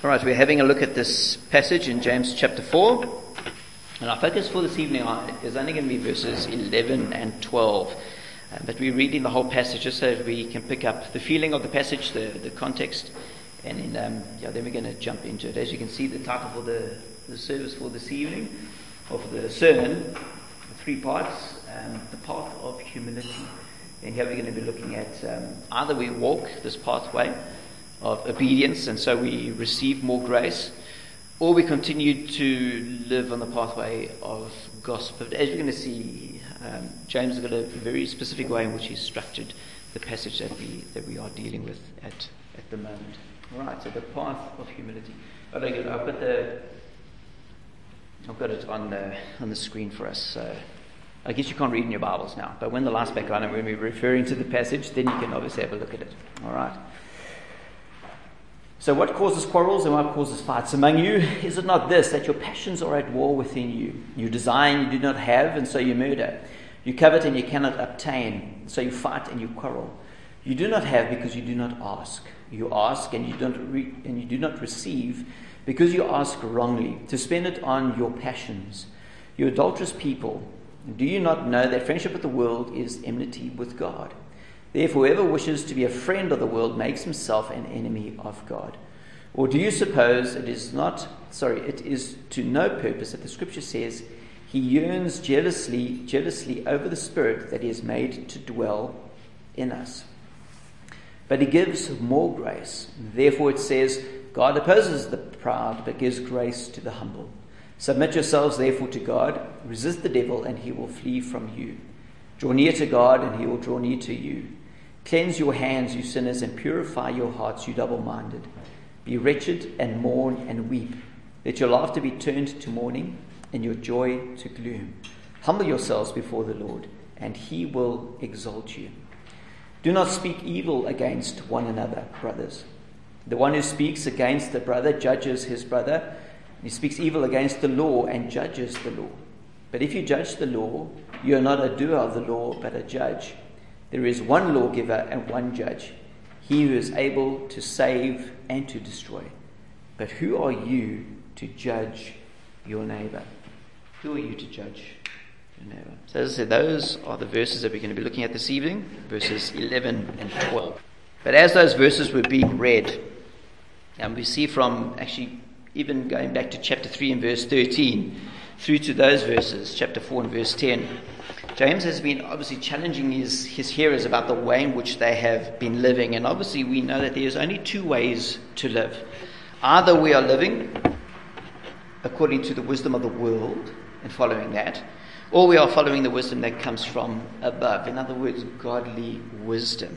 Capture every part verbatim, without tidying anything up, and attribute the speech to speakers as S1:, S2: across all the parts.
S1: All right, we're having a look at this passage in James chapter four. And our focus for this evening is only going to be verses eleven and twelve. Uh, but we're reading the whole passage just so that we can pick up the feeling of the passage, the, the context. And then, um, yeah, then we're going to jump into it. As you can see, the title for the, the service for this evening, or for the sermon, three parts, um, the path of humility. And here we're going to be looking at um, either we walk this pathway of obedience, and so we receive more grace, or we continue to live on the pathway of gospel. But as you're going to see, um, James has got a very specific way in which he's structured the passage that we that we are dealing with at, at the moment. All right, so the path of humility. Oh, I've got the I've got it on the on the screen for us. So I guess you can't read in your Bibles now, but when the last back on and when we're referring to the passage, then you can obviously have a look at it. All right. So what causes quarrels and what causes fights among you? Is it not this, that your passions are at war within you? You desire and you do not have, and so you murder. You covet and you cannot obtain, so you fight and you quarrel. You do not have because you do not ask. You ask and you don't re- and you do not receive because you ask wrongly, to spend it on your passions. You adulterous people, do you not know that friendship with the world is enmity with God? Therefore, whoever wishes to be a friend of the world makes himself an enemy of God. Or do you suppose it is not, sorry, it is to no purpose that the scripture says, he yearns jealously, jealously over the Spirit that he has made to dwell in us. But he gives more grace. Therefore it says, God opposes the proud, but gives grace to the humble. Submit yourselves therefore to God, resist the devil, and he will flee from you. Draw near to God, and he will draw near to you. Cleanse your hands, you sinners, and purify your hearts, you double-minded. Be wretched and mourn and weep. Let your laughter be turned to mourning and your joy to gloom. Humble yourselves before the Lord, and he will exalt you. Do not speak evil against one another, brothers. The one who speaks against a brother judges his brother, and he speaks evil against the law and judges the law. But if you judge the law, you are not a doer of the law, but a judge. There is one lawgiver and one judge, he who is able to save and to destroy. But who are you to judge your neighbor? Who are you to judge your neighbor? So as I said, those are the verses that we're going to be looking at this evening, verses eleven and twelve. But as those verses were being read, and we see from actually even going back to chapter three and verse thirteen, through to those verses, chapter four and verse ten, James has been obviously challenging his, his hearers about the way in which they have been living. And obviously we know that there's only two ways to live. Either we are living according to the wisdom of the world and following that, or we are following the wisdom that comes from above. In other words, godly wisdom.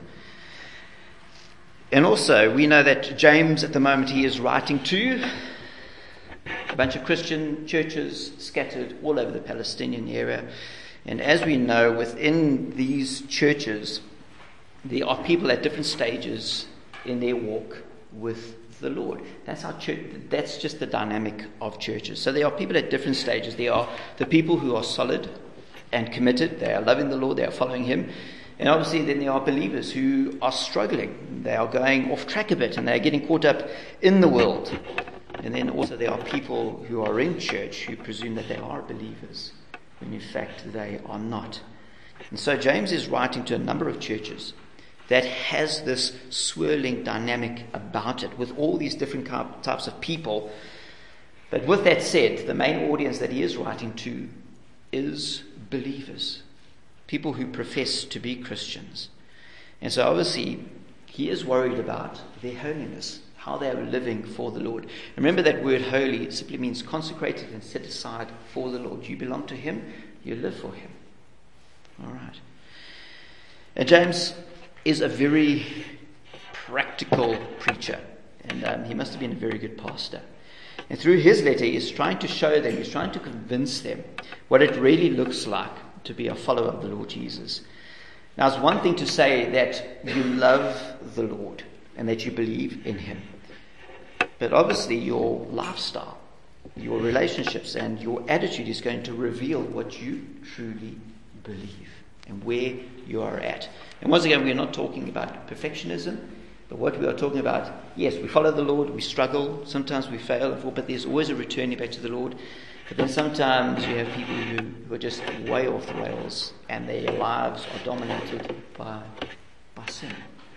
S1: And also we know that James at the moment he is writing to a bunch of Christian churches scattered all over the Palestinian area. And as we know, within these churches, there are people at different stages in their walk with the Lord. That's how church, that's just the dynamic of churches. So there are people at different stages. There are the people who are solid and committed. They are loving the Lord. They are following him. And obviously then there are believers who are struggling. They are going off track a bit and they are getting caught up in the world. And then also there are people who are in church who presume that they are believers, when in fact they are not. And so James is writing to a number of churches that has this swirling dynamic about it, with all these different types of people. But with that said, the main audience that he is writing to is believers, people who profess to be Christians. And so obviously he is worried about their holiness, how they are living for the Lord. Remember that word holy simply means consecrated and set aside for the Lord. You belong to him, you live for him. All right. And James is a very practical preacher, and um, he must have been a very good pastor. And through his letter, he's trying to show them, he's trying to convince them what it really looks like to be a follower of the Lord Jesus. Now, it's one thing to say that you love the Lord and that you believe in him. But obviously your lifestyle, your relationships and your attitude is going to reveal what you truly believe and where you are at. And once again, we're not talking about perfectionism. But what we are talking about, yes, we follow the Lord, we struggle, sometimes we fail, but there's always a returning back to the Lord. But then sometimes you have people who, who are just way off the rails, and their lives are dominated by, by sin.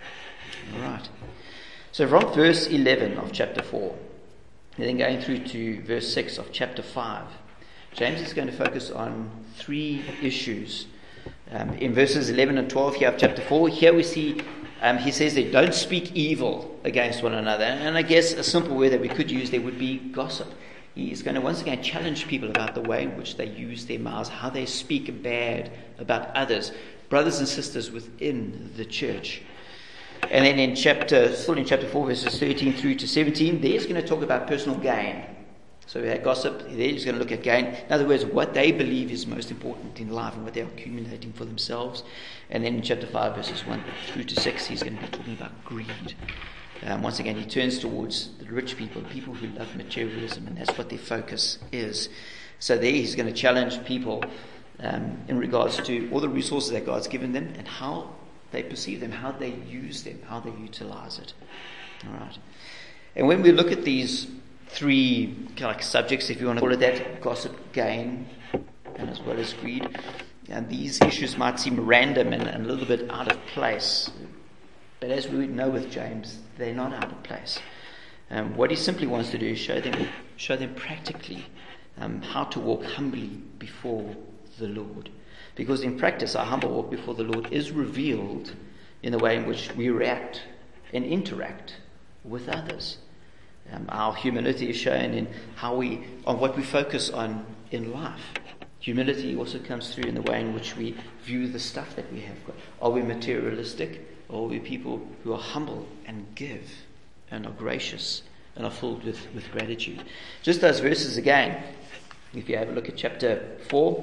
S1: All right. So from verse eleven of chapter four, and then going through to verse six of chapter five, James is going to focus on three issues. Um, in verses eleven and twelve here of chapter four, here we see um, he says that don't speak evil against one another. And I guess a simple word that we could use there would be gossip. He's going to once again challenge people about the way in which they use their mouths, how they speak bad about others, brothers and sisters within the church. And then in chapter, still in chapter four, verses thirteen through to seventeen, there's going to talk about personal gain. So we had gossip, there he's going to look at gain. In other words, what they believe is most important in life and what they're accumulating for themselves. And then in chapter five, verses one through to six, he's going to be talking about greed. Um, once again, he turns towards the rich people, people who love materialism, and that's what their focus is. So there he's going to challenge people um, in regards to all the resources that God's given them and how they perceive them, how they use them, how they utilize it. All right. And when we look at these three kind of like subjects, if you want to call it that, gossip, gain, and as well as greed, and these issues might seem random and, and a little bit out of place. But as we know with James, they're not out of place. Um, what he simply wants to do is show them, show them practically um, how to walk humbly before the Lord. Because in practice, our humble walk before the Lord is revealed in the way in which we react and interact with others. Um, our humility is shown in how we, on what we focus on in life. Humility also comes through in the way in which we view the stuff that we have got. Are we materialistic? Or are we people who are humble and give and are gracious and are filled with, with gratitude? Just those verses again, if you have a look at chapter four,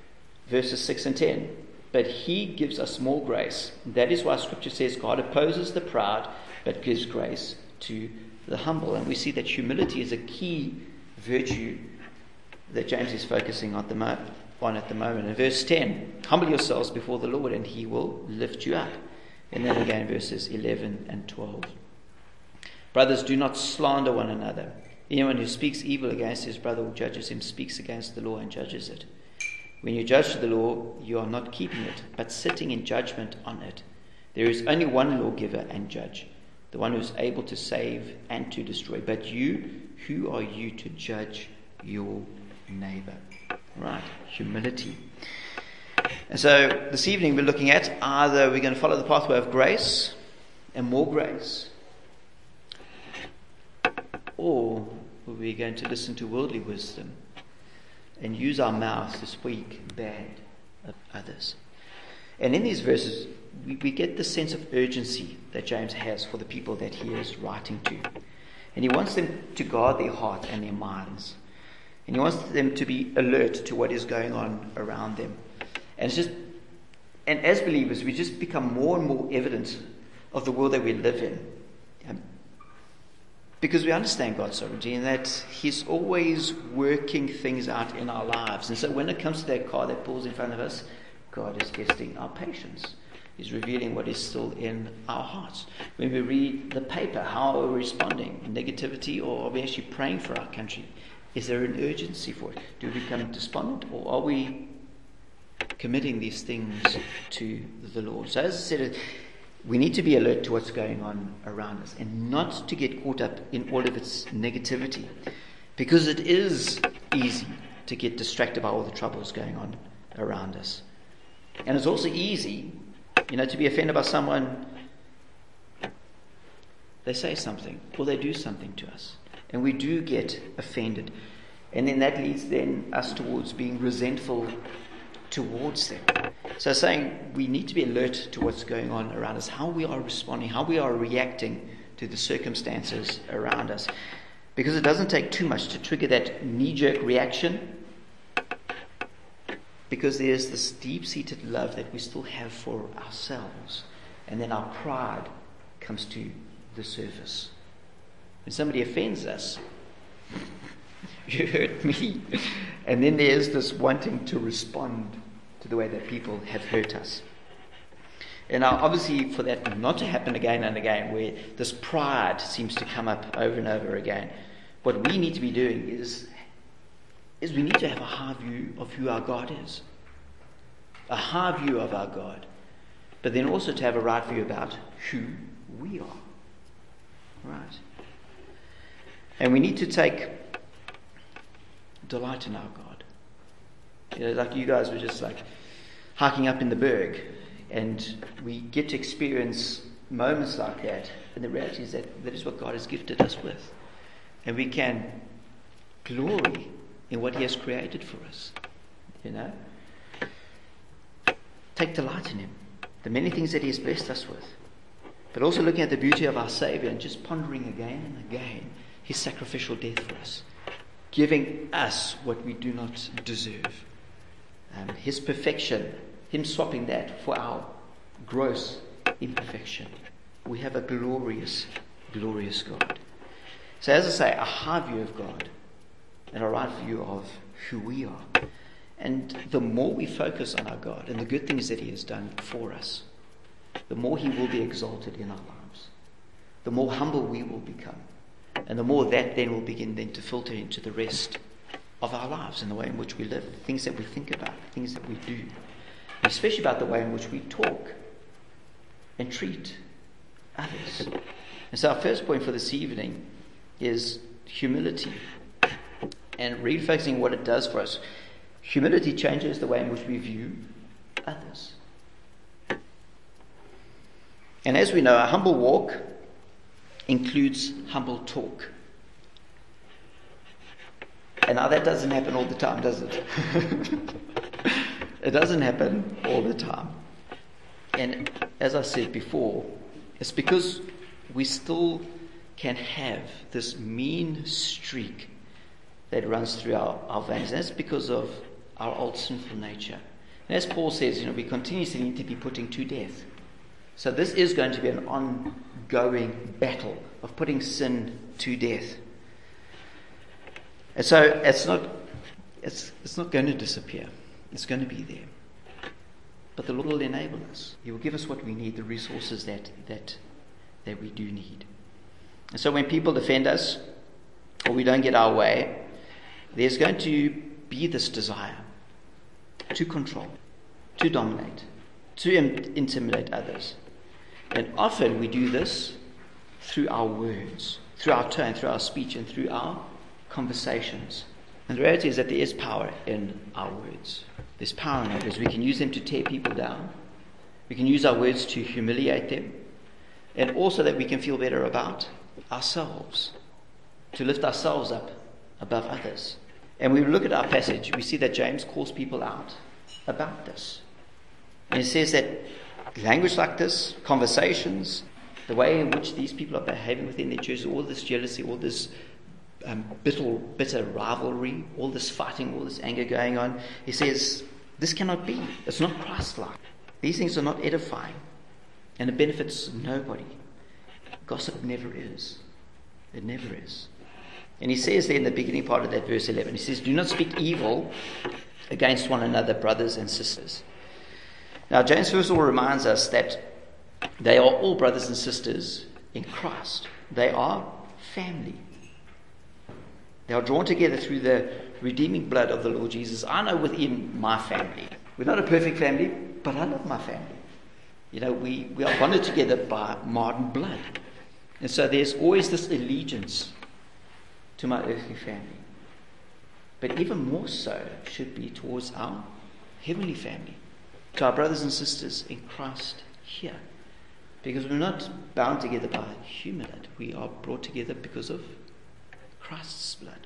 S1: verses six and ten. But he gives us more grace. That is why Scripture says God opposes the proud, but gives grace to the humble. And we see that humility is a key virtue that James is focusing on, the mo- on at the moment. In verse ten, humble yourselves before the Lord and he will lift you up. And then again, verses eleven and twelve. Brothers, do not slander one another. Anyone who speaks evil against his brother or judges him speaks against the law and judges it. When you judge the law, you are not keeping it, but sitting in judgment on it. There is only one lawgiver and judge, the one who is able to save and to destroy. But you, who are you to judge your neighbor? Right, humility. And so this evening we're looking at either we're going to follow the pathway of grace and more grace, or we're going to listen to worldly wisdom and use our mouths to speak bad of others. And in these verses we, we get the sense of urgency that James has for the people that he is writing to. And he wants them to guard their heart and their minds. And he wants them to be alert to what is going on around them. And it's just, and as believers, we just become more and more evidence of the world that we live in. Um, because we understand God's sovereignty and that he's always working things out in our lives. And so when it comes to that car that pulls in front of us, God is testing our patience. He's revealing what is still in our hearts. When we read the paper, how are we responding? Negativity, or are we actually praying for our country? Is there an urgency for it? Do we become despondent, or are we committing these things to the Lord? So as I said, we need to be alert to what's going on around us and not to get caught up in all of its negativity, because it is easy to get distracted by all the troubles going on around us. And it's also easy, you know, to be offended by someone. They say something or they do something to us, and we do get offended, and then that leads then us towards being resentful towards them. So saying we need to be alert to what's going on around us, how we are responding, how we are reacting to the circumstances around us, because it doesn't take too much to trigger that knee-jerk reaction, because there's this deep-seated love that we still have for ourselves, and then our pride comes to the surface. When somebody offends us, you hurt me, and then there's this wanting to respond to the way that people have hurt us. And now, obviously, for that not to happen again and again, where this pride seems to come up over and over again, what we need to be doing is, is we need to have a high view of who our God is. A high view of our God. But then also to have a right view about who we are. Right? And we need to take delight in our God. You know, like you guys were just like hiking up in the Berg, and we get to experience moments like that, and the reality is that that is what God has gifted us with. And we can glory in what He has created for us. You know? Take delight in Him. The many things that He has blessed us with. But also looking at the beauty of our Savior and just pondering again and again His sacrificial death for us. Giving us what we do not deserve. Um, his perfection. Him swapping that for our gross imperfection. We have a glorious, glorious God. So as I say, a high view of God and a right view of who we are. And the more we focus on our God and the good things that He has done for us, the more He will be exalted in our lives. The more humble we will become. And the more that then will begin then to filter into the rest of our lives and the way in which we live, the things that we think about, the things that we do. Especially about the way in which we talk and treat others. And so our first point for this evening is humility. And really focusing what it does for us. Humility changes the way in which we view others. And as we know, a humble walk includes humble talk. And now that doesn't happen all the time, does it? It doesn't happen all the time. And as I said before, it's because we still can have this mean streak that runs through our, our veins. And that's because of our old sinful nature. And as Paul says, you know, we continuously need to be putting to death. So this is going to be an ongoing battle of putting sin to death. And so it's not it's it's not going to disappear. It's going to be there. But the Lord will enable us. He will give us what we need, the resources that that that we do need. And so when people defend us or we don't get our way, there's going to be this desire to control, to dominate, to im- intimidate others. And often we do this through our words, through our tone, through our speech, and through our conversations. And the reality is that there is power in our words. There's power in our words. We can use them to tear people down. We can use our words to humiliate them. And also that we can feel better about ourselves, to lift ourselves up above others. And when we look at our passage, we see that James calls people out about this. And he says that language like this, conversations, the way in which these people are behaving within their churches, all this jealousy, all this um, bitter, bitter rivalry, all this fighting, all this anger going on, he says, this cannot be. It's not Christ-like. These things are not edifying. And it benefits nobody. Gossip never is. It never is. And he says there in the beginning part of that verse eleven, he says, do not speak evil against one another, brothers and sisters. Now, James first of all reminds us that they are all brothers and sisters in Christ. They are family. They are drawn together through the redeeming blood of the Lord Jesus. I know within my family, we're not a perfect family, but I love my family. You know, we, we are bonded together by modern blood. And so there's always this allegiance to my earthly family. But even more so should be towards our heavenly family, to our brothers and sisters in Christ here. Because we're not bound together by human blood. We are brought together because of Christ's blood.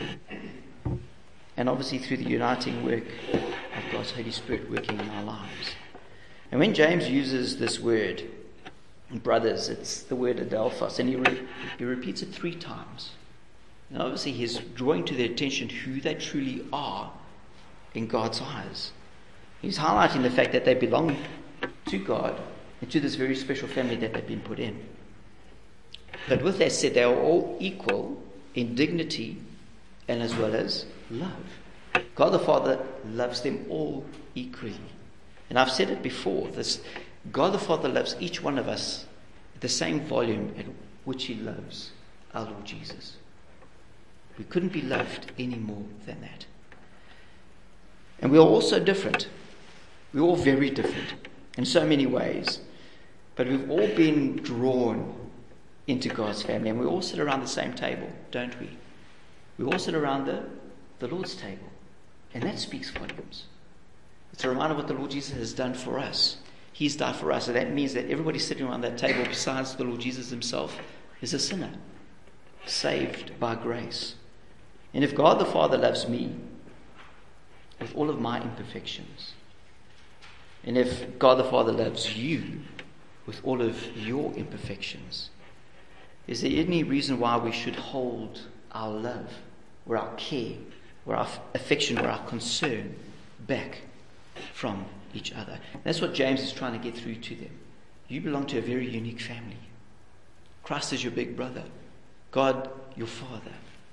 S1: And obviously through the uniting work of God's Holy Spirit working in our lives. And when James uses this word, brothers, it's the word adelphos, and he, re- he repeats it three times. And obviously he's drawing to their attention who they truly are in God's eyes. He's highlighting the fact that they belong to God and to this very special family that they've been put in. But with that said, they are all equal in dignity and as well as love. God the Father loves them all equally. And I've said it before, this God the Father loves each one of us at the same volume at which he loves our Lord Jesus. We couldn't be loved any more than that. And we are all so different. We're all very different in so many ways. But we've all been drawn into God's family. And we all sit around the same table, don't we? We all sit around the, the Lord's table. And that speaks volumes. It's a reminder of what the Lord Jesus has done for us. He's died for us. And that means that everybody sitting around that table besides the Lord Jesus himself is a sinner, saved by grace. And if God the Father loves me with all of my imperfections, and if God the Father loves you with all of your imperfections, is there any reason why we should hold our love or our care or our affection or our concern back from each other? That's what James is trying to get through to them. You belong to a very unique family. Christ is your big brother. God, your Father.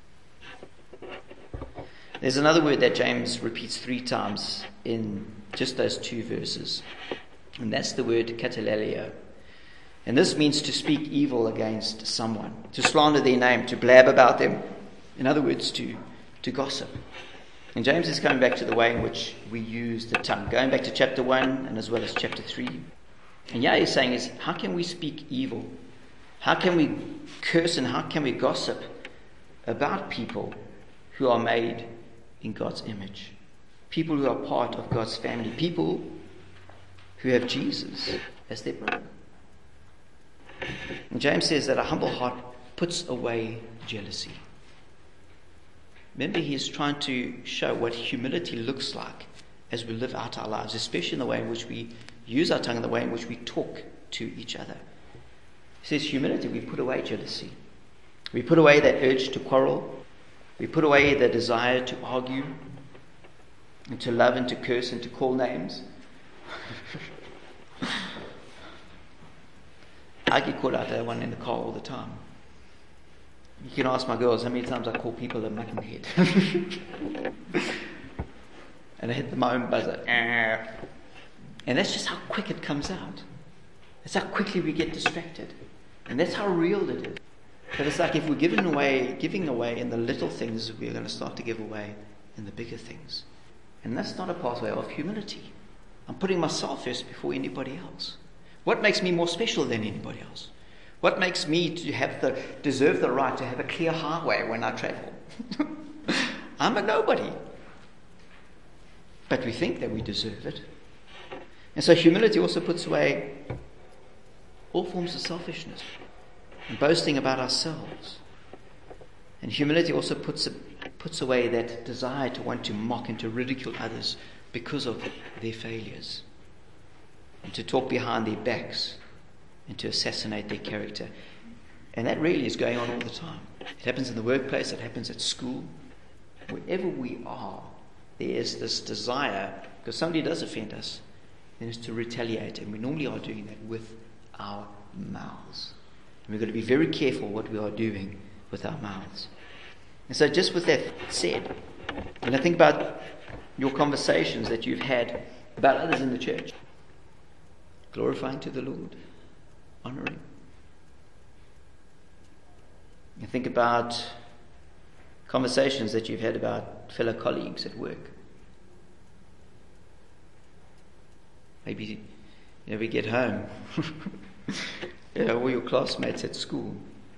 S1: There's another word that James repeats three times in just those two verses. And that's the word katalelio. And this means to speak evil against someone, to slander their name, to blab about them. In other words, to, to gossip. And James is coming back to the way in which we use the tongue, going back to chapter one and as well as chapter three. And yeah, he's saying is, how can we speak evil? How can we curse and how can we gossip about people who are made in God's image? People who are part of God's family. People who have Jesus as their brother. And James says that a humble heart puts away jealousy. Remember, he is trying to show what humility looks like as we live out our lives, especially in the way in which we use our tongue and the way in which we talk to each other. He says humility, we put away jealousy. We put away that urge to quarrel. We put away the desire to argue and to love and to curse and to call names. I get caught out that one in the car all the time. You can ask my girls how many times I call people a muttonhead. And I hit my own buzzer. And that's just how quick it comes out. That's how quickly we get distracted. And that's how real it is. But it's like if we're giving away, giving away in the little things, we're going to start to give away in the bigger things. And that's not a pathway of humility. I'm putting myself first before anybody else. What makes me more special than anybody else? What makes me to have the deserve the right to have a clear highway when I travel? I'm a nobody. But we think that we deserve it. And so humility also puts away all forms of selfishness and boasting about ourselves. And humility also puts puts away that desire to want to mock and to ridicule others because of their failures, and to talk behind their backs and to assassinate their character. And that really is going on all the time. It happens in the workplace, it happens at school. Wherever we are, there is this desire, because somebody does offend us, then it's to retaliate. And we normally are doing that with our mouths. And we've got to be very careful what we are doing with our mouths. And so just with that said, when I think about your conversations that you've had about others in the church, glorifying to the Lord, honoring. You think about conversations that you've had about fellow colleagues at work. Maybe you know, we get home, you know, all your classmates at school.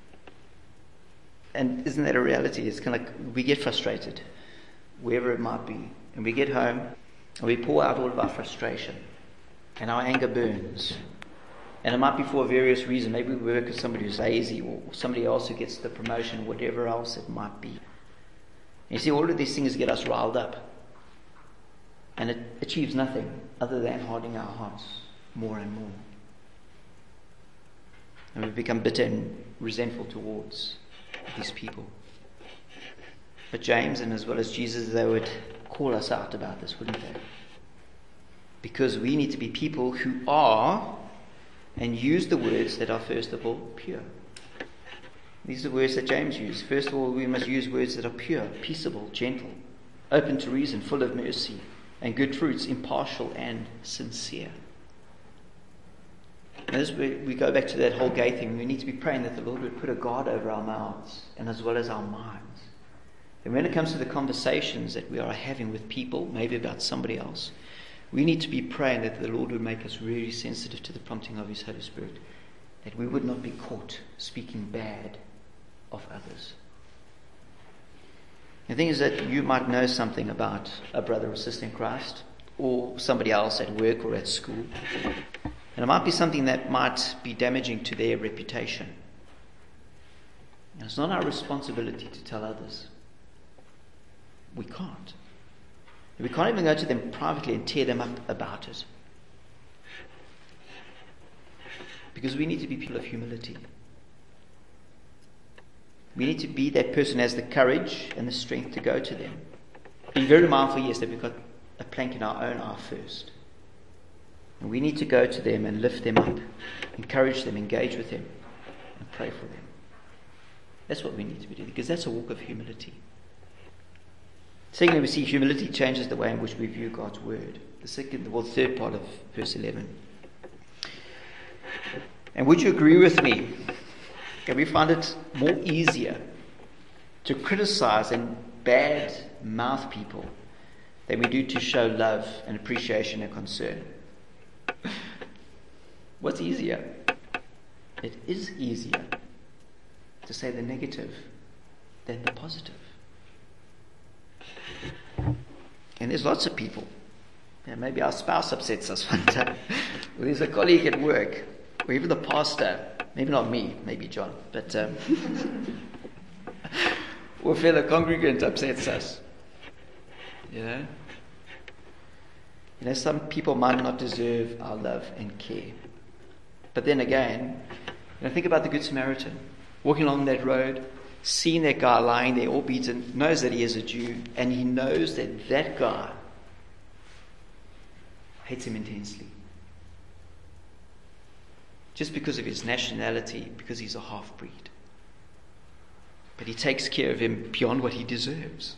S1: And isn't that a reality? It's kind of like we get frustrated, wherever it might be. And we get home and we pour out all of our frustration. And our anger burns. And it might be for a various reason. Maybe we work with somebody who's lazy or somebody else who gets the promotion, whatever else it might be. And you see, all of these things get us riled up. And it achieves nothing other than hardening our hearts more and more. And we become bitter and resentful towards these people. But James, and as well as Jesus, they would call us out about this, wouldn't they? Because we need to be people who are and use the words that are first of all pure. These are the words that James used. First of all, we must use words that are pure, peaceable, gentle, open to reason, full of mercy and good fruits, impartial and sincere. And as we, we go back to that whole gay thing, we need to be praying that the Lord would put a guard over our mouths and as well as our minds. And when it comes to the conversations that we are having with people, maybe about somebody else, we need to be praying that the Lord would make us really sensitive to the prompting of His Holy Spirit, that we would not be caught speaking bad of others. The thing is that you might know something about a brother or sister in Christ, or somebody else at work or at school, and it might be something that might be damaging to their reputation. And it's not our responsibility to tell others. We can't. We can't even go to them privately and tear them up about it. Because we need to be people of humility. We need to be that person who has the courage and the strength to go to them. Be very mindful, yes, that we've got a plank in our own eye first. And we need to go to them and lift them up, encourage them, engage with them, and pray for them. That's what we need to be doing, because that's a walk of humility. Secondly, we see humility changes the way in which we view God's word. The second, well, the third part of verse eleven. And would you agree with me that we find it more easier to criticize and bad mouth people than we do to show love and appreciation and concern? What's easier? It is easier to say the negative than the positive. And there's lots of people. Yeah, maybe our spouse upsets us one time. Or there's a colleague at work, or even the pastor. Maybe not me, maybe John, but um, or a fellow congregant upsets us. You know? You know, some people might not deserve our love and care. But then again, you know, think about the Good Samaritan. Walking along that road, seeing that guy lying there all beaten, knows that he is a Jew, and he knows that that guy hates him intensely. Just because of his nationality, because he's a half-breed. But he takes care of him beyond what he deserves.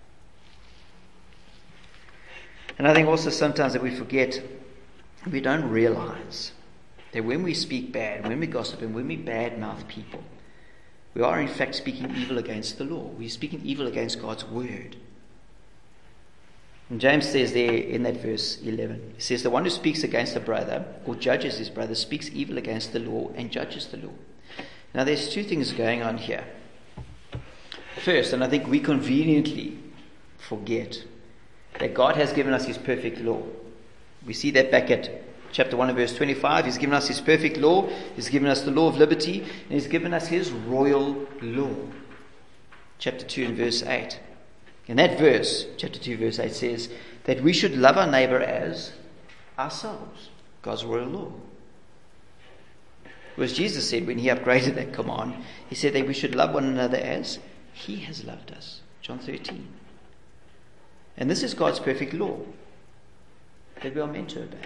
S1: And I think also sometimes that we forget, we don't realize that when we speak bad, when we gossip, and when we badmouth people, we are in fact speaking evil against the law. We're speaking evil against God's word. And James says there in that verse eleven, he says, the one who speaks against a brother or judges his brother speaks evil against the law and judges the law. Now there's two things going on here. First, and I think we conveniently forget that God has given us His perfect law. We see that back at chapter one and verse twenty-five. He's given us His perfect law. He's given us the law of liberty. And He's given us His royal law. Chapter two and verse eight. In that verse, chapter two verse eight says that we should love our neighbor as ourselves. God's royal law. Whereas Jesus said when He upgraded that command, He said that we should love one another as He has loved us. John thirteen. And this is God's perfect law that we are meant to obey.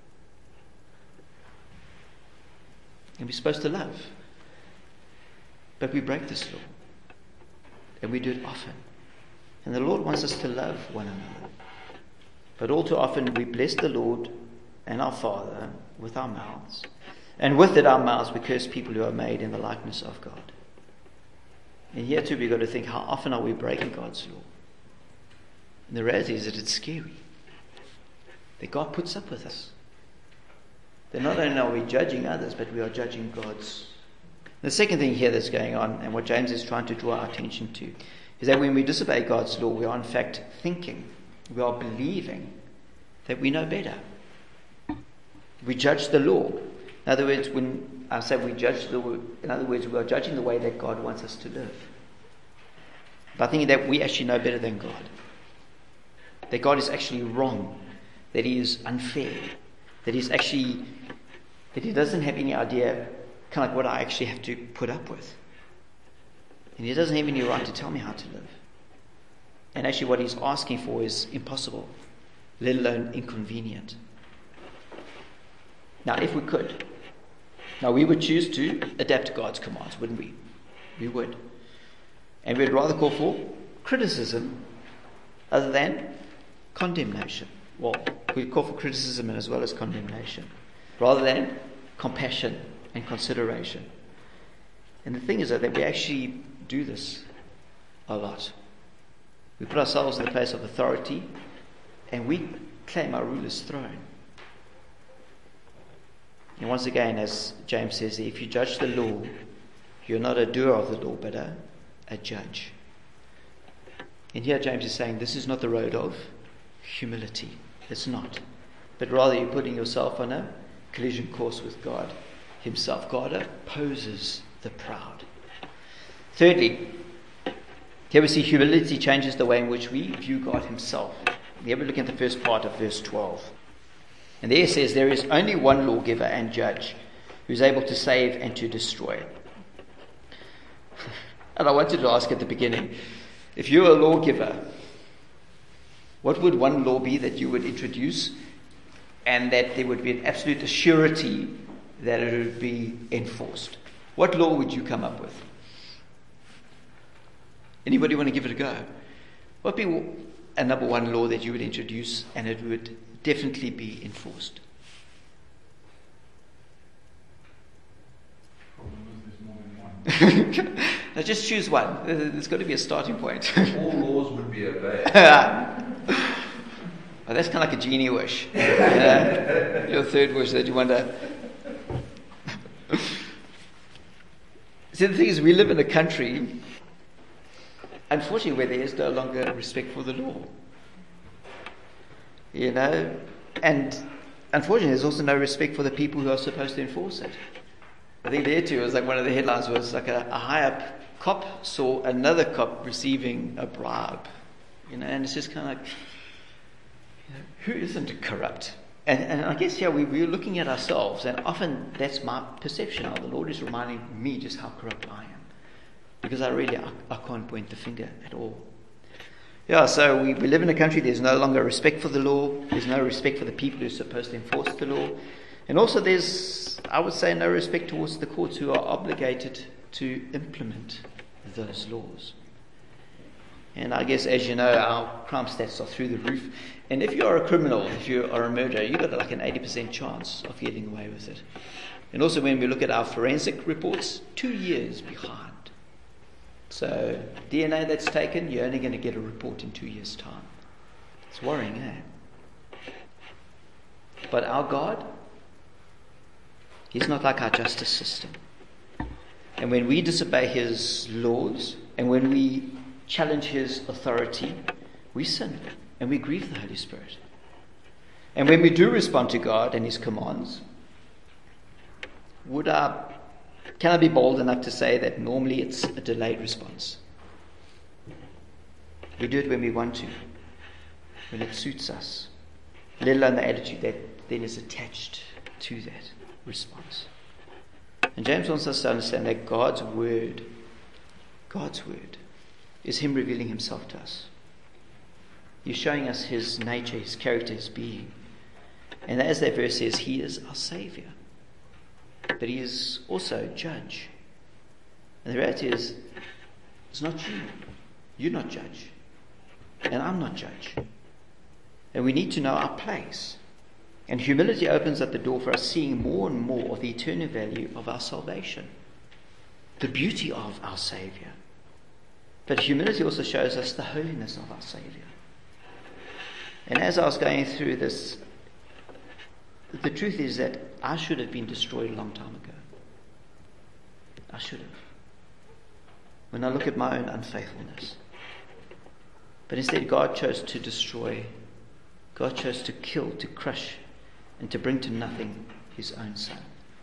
S1: And we're supposed to love. But we break this law. And we do it often. And the Lord wants us to love one another. But all too often we bless the Lord and our Father with our mouths. And with it our mouths we curse people who are made in the likeness of God. And here too we've got to think, how often are we breaking God's law? And the reality is that it's scary. That God puts up with us. That not only are we judging others, but we are judging God's. The second thing here that's going on, and what James is trying to draw our attention to, is that when we disobey God's law, we are in fact thinking, we are believing that we know better. We judge the law. In other words, when I say we judge the law, in other words, we are judging the way that God wants us to live. By thinking that we actually know better than God. That God is actually wrong. That He is unfair. That He's actually, that He doesn't have any idea kind of like what I actually have to put up with. And He doesn't have any right to tell me how to live. And actually what He's asking for is impossible, let alone inconvenient. Now if we could, now we would choose to adapt to God's commands, wouldn't we? We would. And we'd rather call for criticism other than condemnation. Well, we call for criticism as well as condemnation, rather than compassion and consideration. And the thing is that we actually do this a lot. We put ourselves in the place of authority and we claim our ruler's throne. And once again, as James says, if you judge the law, you're not a doer of the law, but a, a judge. And here James is saying this is not the road of humility. It's not. But rather you're putting yourself on a collision course with God himself. God opposes the proud. Thirdly, here we see humility changes the way in which we view God himself. Here we look at the first part of verse twelve. And there it says, there is only one lawgiver and judge who is able to save and to destroy. And I wanted to ask at the beginning, if you're a lawgiver, what would one law be that you would introduce and that there would be an absolute surety that it would be enforced? What law would you come up with? Anybody want to give it a go? What would be a number one law that you would introduce and it would definitely be enforced? Now just choose one. There's got to be a starting point.
S2: All laws would be obeyed.
S1: Well, that's kind of like a genie wish. You know? Your third wish that you wonder. See, the thing is, we live in a country, unfortunately, where there is no longer respect for the law. You know? And unfortunately, there's also no respect for the people who are supposed to enforce it. I think there too was like one of the headlines was like a, a high up cop saw another cop receiving a bribe. You know, and it's just kind of like, you know, who isn't corrupt? And, and I guess here we, we're looking at ourselves, and often that's my perception. Of the Lord is reminding me just how corrupt I am. Because I really, I, I can't point the finger at all. Yeah, so we, we live in a country, there's no longer respect for the law, there's no respect for the people who are supposed to enforce the law. And also there's, I would say, no respect towards the courts who are obligated to implement those laws. And I guess, as you know, our crime stats are through the roof. And if you are a criminal, if you are a murderer, you've got like an eighty percent chance of getting away with it. And also when we look at our forensic reports, two years behind. So D N A that's taken, you're only going to get a report in two years' time. It's worrying, eh? But our God, he's not like our justice system. And when we disobey his laws, and when we challenge his authority, we sin and we grieve the Holy Spirit. And when we do respond to God and his commands, would I, can I be bold enough to say that normally it's a delayed response? We do it when we want to, when it suits us, let alone the attitude that then is attached to that response. And James wants us to understand that God's word, God's word, is him revealing himself to us. He's showing us his nature, his character, his being. And as that verse says, he is our Savior. But he is also a judge. And the reality is, it's not you. You're not judge. And I'm not judge. And we need to know our place. And humility opens up the door for us seeing more and more of the eternal value of our salvation. The beauty of our Savior. But humility also shows us the holiness of our Savior. And as I was going through this, the truth is that I should have been destroyed a long time ago. I should have. When I look at my own unfaithfulness. But instead God chose to destroy. God chose to kill, to crush, and to bring to nothing his own Son.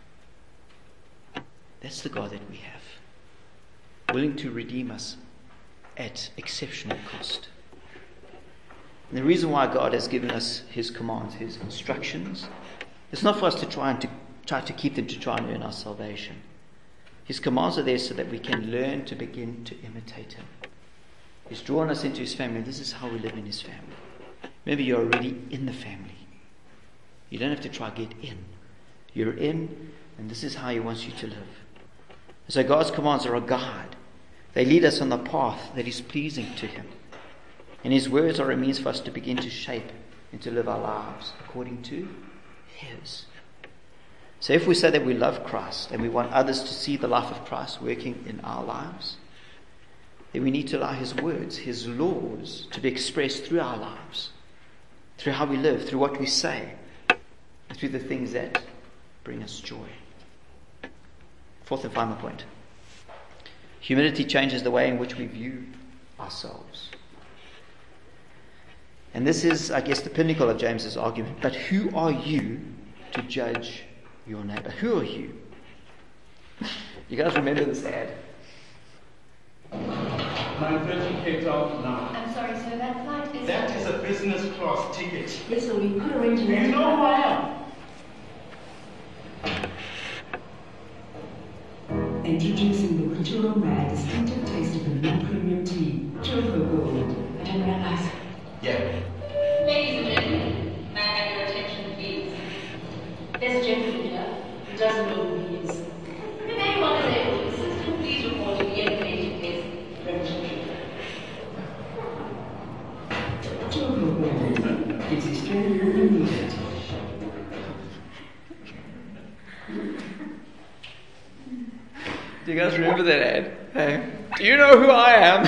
S1: That's the God that we have. Willing to redeem us at exceptional cost. And the reason why God has given us his commands, his instructions, it's not for us to try and to try to keep them to try and earn our salvation. His commands are there so that we can learn to begin to imitate him. He's drawn us into his family. This is how we live in his family. Remember, you're already in the family. You don't have to try to get in. You're in, and this is how he wants you to live. So God's commands are a guide. They lead us on the path that is pleasing to him. And his words are a means for us to begin to shape and to live our lives according to his. So if we say that we love Christ and we want others to see the life of Christ working in our lives, then we need to allow his words, his laws, to be expressed through our lives, through how we live, through what we say, through the things that bring us joy. Fourth and final point. Humility changes the way in which we view ourselves. And this is, I guess, the pinnacle of James's argument. But who are you to judge your neighbor? Who are you? You guys remember this ad?
S3: nine thirty Cape Town now.
S4: I'm sorry, sir, that flight is...
S3: That is a business class ticket.
S4: Yes, sir, we could arrange an...
S3: You know who I am?
S5: Introducing the Cultural Rare distinctive taste of a non-premium tea, Choco Gold.
S4: I didn't realize.
S3: Yeah.
S4: Ladies and gentlemen, may I have your attention, please? There's a gentleman here who doesn't know who he is. If anyone is able to assist him, please report immediately to his registration.
S5: Choco Gold. It is strength when you need it.
S1: Do you guys remember that ad? Hey, do you know who I am?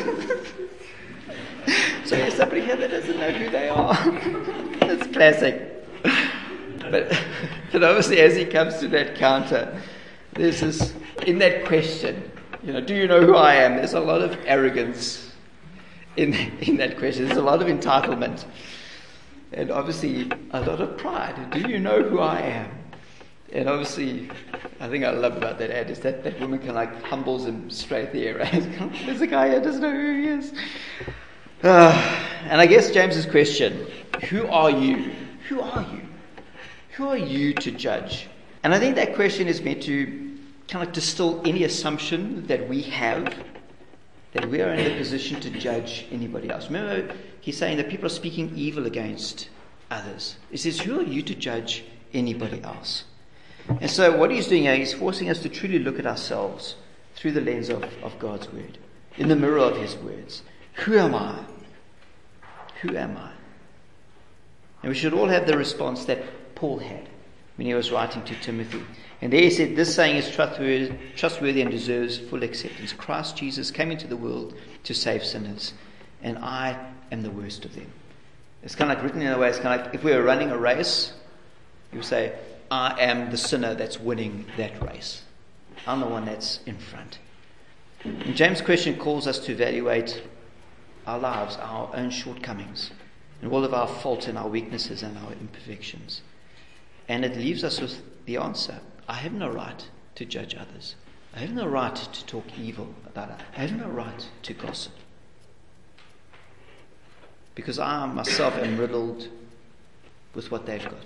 S1: So there's somebody here that doesn't know who they are. That's classic. But, but obviously as he comes to that counter, there's this, in that question, you know, do you know who I am? There's a lot of arrogance in, in that question. There's a lot of entitlement. And obviously a lot of pride. Do you know who I am? And obviously, I think I love about that ad is that that woman can like humbles him straight there, right? There's a guy here doesn't know who he is. Uh, and I guess James's question, who are you? Who are you? Who are you to judge? And I think that question is meant to kind of distill any assumption that we have that we are in the position to judge anybody else. Remember, he's saying that people are speaking evil against others. He says, who are you to judge anybody else? And so what he's doing here, he's forcing us to truly look at ourselves through the lens of, of God's word, in the mirror of his words. Who am I? Who am I? And we should all have the response that Paul had when he was writing to Timothy. And there he said, this saying is trustworthy, trustworthy and deserves full acceptance. Christ Jesus came into the world to save sinners, and I am the worst of them. It's kind of like written in a way, it's kind of like if we were running a race, you would say, I am the sinner that's winning that race. I'm the one that's in front. And James' question calls us to evaluate our lives, our own shortcomings, and all of our faults and our weaknesses and our imperfections. And it leaves us with the answer. I have no right to judge others. I have no right to talk evil about others. I have no right to gossip. Because I myself am riddled with what they've got.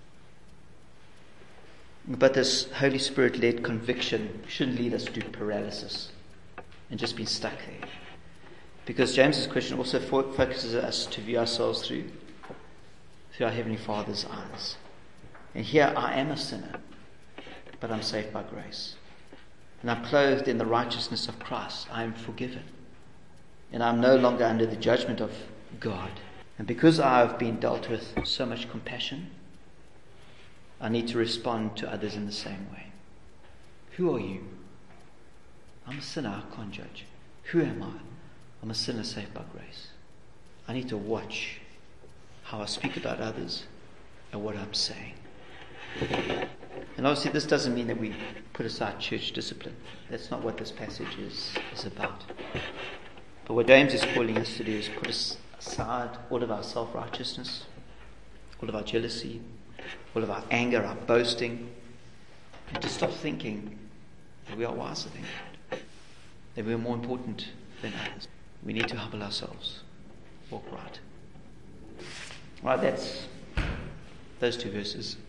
S1: But this Holy Spirit-led conviction shouldn't lead us to paralysis and just being stuck there. Because James's question also fo- focuses us to view ourselves through, through our Heavenly Father's eyes. And here I am a sinner, but I'm saved by grace. And I'm clothed in the righteousness of Christ. I am forgiven. And I'm no longer under the judgment of God. And because I have been dealt with so much compassion, I need to respond to others in the same way. Who are you? I'm a sinner, I can't judge. Who am I? I'm a sinner saved by grace. I need to watch how I speak about others and what I'm saying. And obviously this doesn't mean that we put aside church discipline. That's not what this passage is, is about. But what James is calling us to do is put aside all of our self-righteousness, all of our jealousy, all of our anger, our boasting, and to stop thinking that we are wiser than God, that we are more important than others. We need to humble ourselves, walk right. Right, that's those two verses.